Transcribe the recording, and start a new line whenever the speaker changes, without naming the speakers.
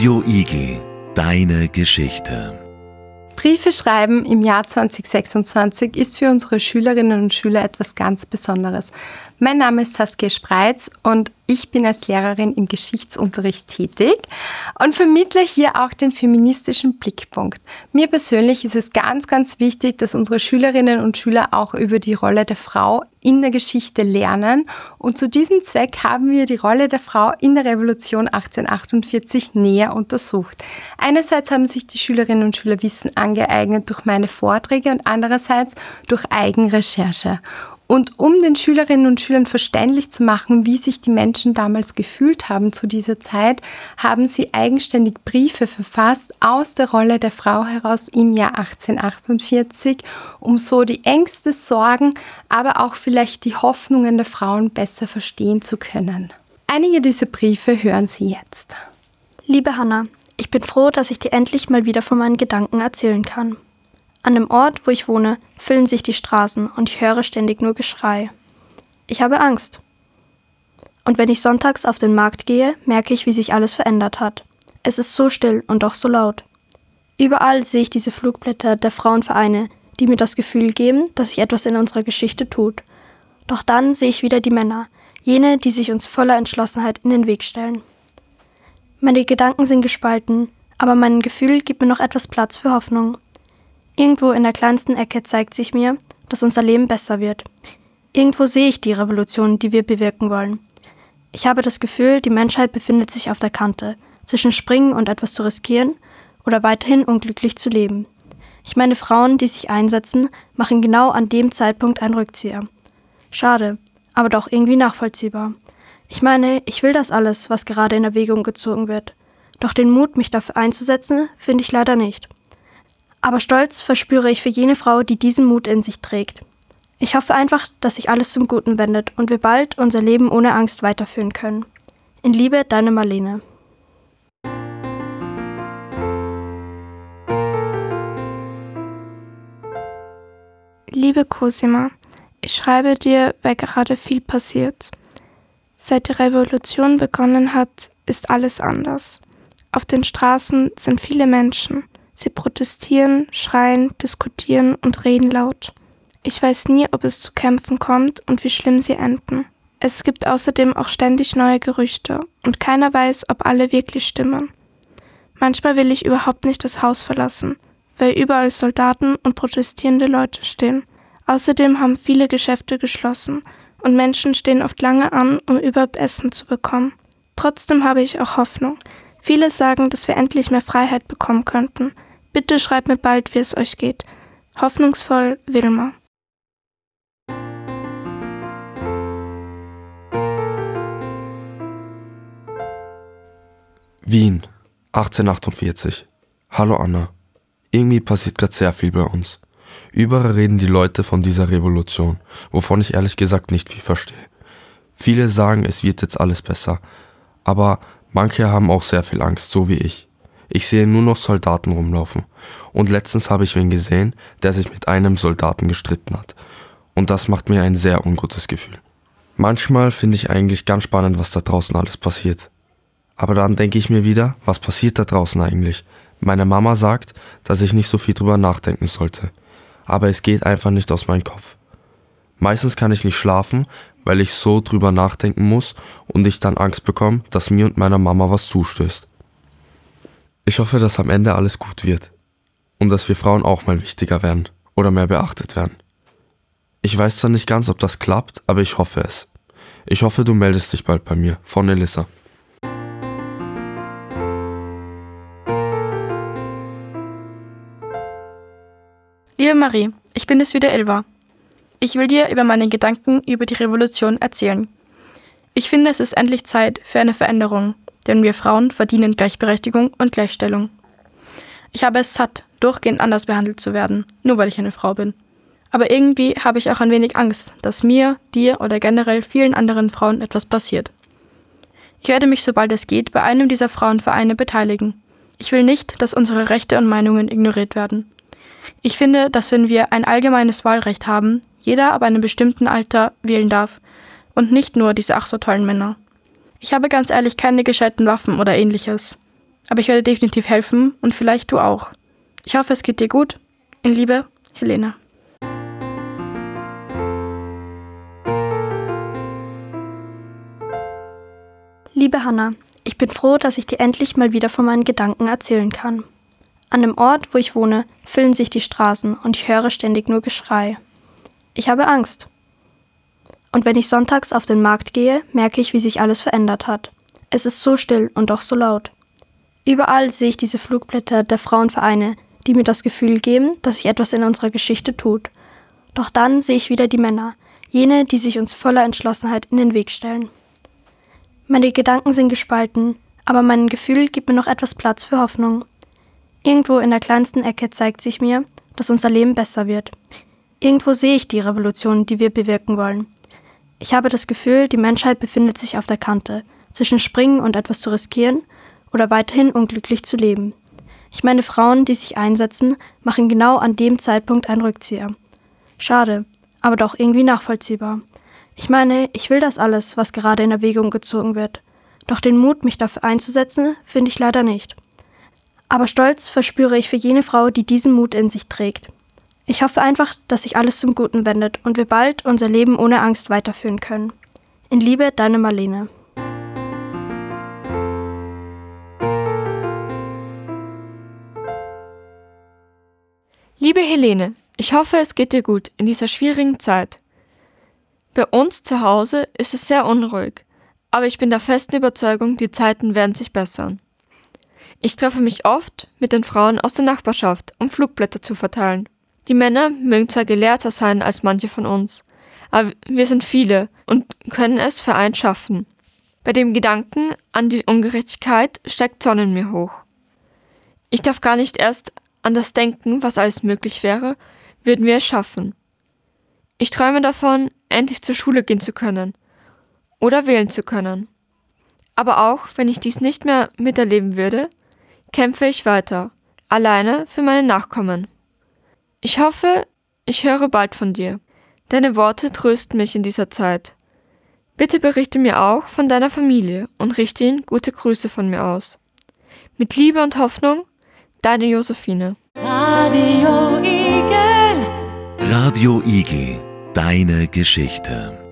Radio Igel, deine Geschichte.
Briefe schreiben im Jahr 2026 ist für unsere Schülerinnen und Schüler etwas ganz Besonderes. Mein Name ist Saskia Spreitz und ich bin als Lehrerin im Geschichtsunterricht tätig und vermittle hier auch den feministischen Blickpunkt. Mir persönlich ist es ganz, ganz wichtig, dass unsere Schülerinnen und Schüler auch über die Rolle der Frau in der Geschichte lernen. Und zu diesem Zweck haben wir die Rolle der Frau in der Revolution 1848 näher untersucht. Einerseits haben sich die Schülerinnen und Schüler Wissen angeeignet durch meine Vorträge und andererseits durch Eigenrecherche. Und um den Schülerinnen und Schülern verständlich zu machen, wie sich die Menschen damals gefühlt haben zu dieser Zeit, haben sie eigenständig Briefe verfasst aus der Rolle der Frau heraus im Jahr 1848, um so die Ängste, Sorgen, aber auch vielleicht die Hoffnungen der Frauen besser verstehen zu können. Einige dieser Briefe hören Sie jetzt.
Liebe Hannah, ich bin froh, dass ich dir endlich mal wieder von meinen Gedanken erzählen kann. An dem Ort, wo ich wohne, füllen sich die Straßen und ich höre ständig nur Geschrei. Ich habe Angst. Und wenn ich sonntags auf den Markt gehe, merke ich, wie sich alles verändert hat. Es ist so still und doch so laut. Überall sehe ich diese Flugblätter der Frauenvereine, die mir das Gefühl geben, dass sich etwas in unserer Geschichte tut. Doch dann sehe ich wieder die Männer, jene, die sich uns voller Entschlossenheit in den Weg stellen. Meine Gedanken sind gespalten, aber mein Gefühl gibt mir noch etwas Platz für Hoffnung. Irgendwo in der kleinsten Ecke zeigt sich mir, dass unser Leben besser wird. Irgendwo sehe ich die Revolution, die wir bewirken wollen. Ich habe das Gefühl, die Menschheit befindet sich auf der Kante, zwischen Springen und etwas zu riskieren oder weiterhin unglücklich zu leben. Ich meine, Frauen, die sich einsetzen, machen genau an dem Zeitpunkt einen Rückzieher. Schade, aber doch irgendwie nachvollziehbar. Ich meine, ich will das alles, was gerade in Erwägung gezogen wird. Doch den Mut, mich dafür einzusetzen, finde ich leider nicht. Aber Stolz verspüre ich für jene Frau, die diesen Mut in sich trägt. Ich hoffe einfach, dass sich alles zum Guten wendet und wir bald unser Leben ohne Angst weiterführen können. In Liebe, deine Marlene.
Liebe Cosima, ich schreibe dir, weil gerade viel passiert. Seit die Revolution begonnen hat, ist alles anders. Auf den Straßen sind viele Menschen. Sie protestieren, schreien, diskutieren und reden laut. Ich weiß nie, ob es zu Kämpfen kommt und wie schlimm sie enden. Es gibt außerdem auch ständig neue Gerüchte und keiner weiß, ob alle wirklich stimmen. Manchmal will ich überhaupt nicht das Haus verlassen, weil überall Soldaten und protestierende Leute stehen. Außerdem haben viele Geschäfte geschlossen und Menschen stehen oft lange an, um überhaupt Essen zu bekommen. Trotzdem habe ich auch Hoffnung. Viele sagen, dass wir endlich mehr Freiheit bekommen könnten. Bitte schreibt mir bald, wie es euch geht. Hoffnungsvoll, Wilma.
Wien, 1848. Hallo Anna. Irgendwie passiert gerade sehr viel bei uns. Überall reden die Leute von dieser Revolution, wovon ich ehrlich gesagt nicht viel verstehe. Viele sagen, es wird jetzt alles besser, aber manche haben auch sehr viel Angst, so wie ich. Ich sehe nur noch Soldaten rumlaufen. Und letztens habe ich wen gesehen, der sich mit einem Soldaten gestritten hat. Und das macht mir ein sehr ungutes Gefühl. Manchmal finde ich eigentlich ganz spannend, was da draußen alles passiert. Aber dann denke ich mir wieder, was passiert da draußen eigentlich? Meine Mama sagt, dass ich nicht so viel drüber nachdenken sollte. Aber es geht einfach nicht aus meinem Kopf. Meistens kann ich nicht schlafen, weil ich so drüber nachdenken muss und ich dann Angst bekomme, dass mir und meiner Mama was zustößt. Ich hoffe, dass am Ende alles gut wird und dass wir Frauen auch mal wichtiger werden oder mehr beachtet werden. Ich weiß zwar nicht ganz, ob das klappt, aber ich hoffe es. Ich hoffe, du meldest dich bald bei mir. Von Elissa.
Liebe Marie, ich bin es wieder Elva. Ich will dir über meine Gedanken über die Revolution erzählen. Ich finde, es ist endlich Zeit für eine Veränderung, denn wir Frauen verdienen Gleichberechtigung und Gleichstellung. Ich habe es satt, durchgehend anders behandelt zu werden, nur weil ich eine Frau bin. Aber irgendwie habe ich auch ein wenig Angst, dass mir, dir oder generell vielen anderen Frauen etwas passiert. Ich werde mich, sobald es geht, bei einem dieser Frauenvereine beteiligen. Ich will nicht, dass unsere Rechte und Meinungen ignoriert werden. Ich finde, dass wenn wir ein allgemeines Wahlrecht haben, jeder ab einem bestimmten Alter wählen darf und nicht nur diese ach so tollen Männer. Ich habe ganz ehrlich keine gescheiten Waffen oder ähnliches. Aber ich werde definitiv helfen und vielleicht du auch. Ich hoffe, es geht dir gut. In Liebe, Helene.
Liebe Hannah, ich bin froh, dass ich dir endlich mal wieder von meinen Gedanken erzählen kann. An dem Ort, wo ich wohne, füllen sich die Straßen und ich höre ständig nur Geschrei. Ich habe Angst. Und wenn ich sonntags auf den Markt gehe, merke ich, wie sich alles verändert hat. Es ist so still und doch so laut. Überall sehe ich diese Flugblätter der Frauenvereine, die mir das Gefühl geben, dass sich etwas in unserer Geschichte tut. Doch dann sehe ich wieder die Männer, jene, die sich uns voller Entschlossenheit in den Weg stellen. Meine Gedanken sind gespalten, aber mein Gefühl gibt mir noch etwas Platz für Hoffnung. Irgendwo in der kleinsten Ecke zeigt sich mir, dass unser Leben besser wird. Irgendwo sehe ich die Revolution, die wir bewirken wollen. Ich habe das Gefühl, die Menschheit befindet sich auf der Kante, zwischen Springen und etwas zu riskieren oder weiterhin unglücklich zu leben. Ich meine, Frauen, die sich einsetzen, machen genau an dem Zeitpunkt einen Rückzieher. Schade, aber doch irgendwie nachvollziehbar. Ich meine, ich will das alles, was gerade in Erwägung gezogen wird. Doch den Mut, mich dafür einzusetzen, finde ich leider nicht. Aber Stolz verspüre ich für jene Frau, die diesen Mut in sich trägt. Ich hoffe einfach, dass sich alles zum Guten wendet und wir bald unser Leben ohne Angst weiterführen können. In Liebe, deine Marlene.
Liebe Helene, ich hoffe, es geht dir gut in dieser schwierigen Zeit. Bei uns zu Hause ist es sehr unruhig, aber ich bin der festen Überzeugung, die Zeiten werden sich bessern. Ich treffe mich oft mit den Frauen aus der Nachbarschaft, um Flugblätter zu verteilen. Die Männer mögen zwar gelehrter sein als manche von uns, aber wir sind viele und können es vereint schaffen. Bei dem Gedanken an die Ungerechtigkeit steigt Zorn in mir hoch. Ich darf gar nicht erst an das denken, was alles möglich wäre, würden wir es schaffen. Ich träume davon, endlich zur Schule gehen zu können oder wählen zu können. Aber auch wenn ich dies nicht mehr miterleben würde, kämpfe ich weiter, alleine für meine Nachkommen. Ich hoffe, ich höre bald von dir. Deine Worte trösten mich in dieser Zeit. Bitte berichte mir auch von deiner Familie und richte ihnen gute Grüße von mir aus. Mit Liebe und Hoffnung, deine Josephine.
Radio Igel, deine Geschichte.